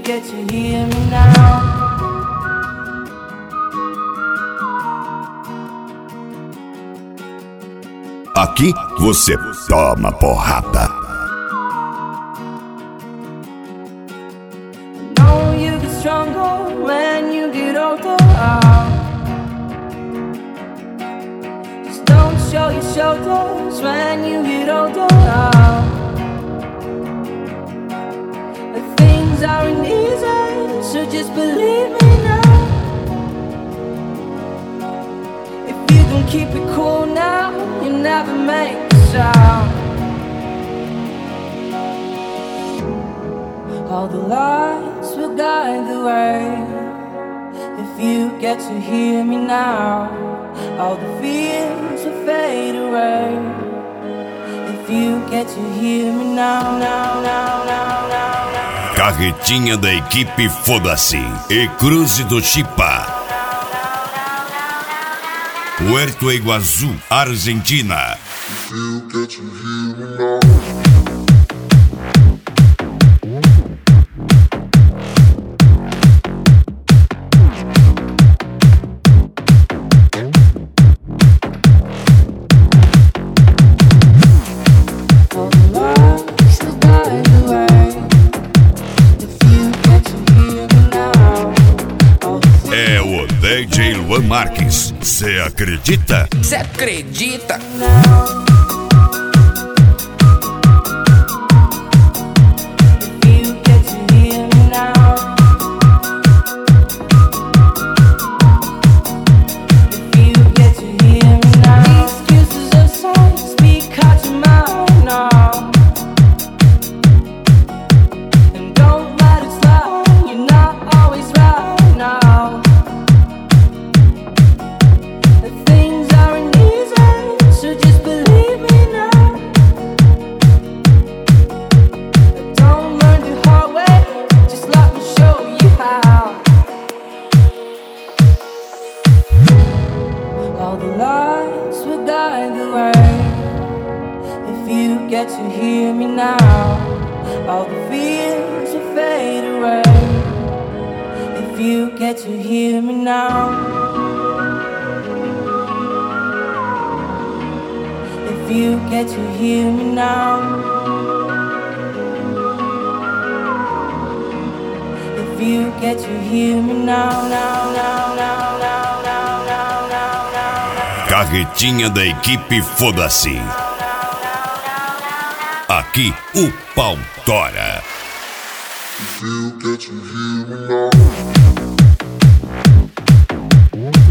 get to hear me now. Aqui você toma porrada. Know you get stronger when you get older. Just don't show your shoulders when you get older. Things aren't easy, so just believe me now. If you don't keep it cool now, you never make a sound. All the lights will guide the way. If you get to hear me now, all the fears will fade away. If you get to hear me now, now, now, now, now, now. Carretinha da equipe Foda-se e Cruz do Chipa. Puerto Iguazú, Argentina. If you get to hear me now. É o DJ Luan Marques. Cê acredita? Cê acredita? Get to hear me now. All the fears will fade away. If you get to hear me now. If you get to hear me now. If you get to hear me now, now, now, now, now, now, now, now, now. Carretinha da equipe Foda-se. Aqui o pau tora. If you get to hear me now.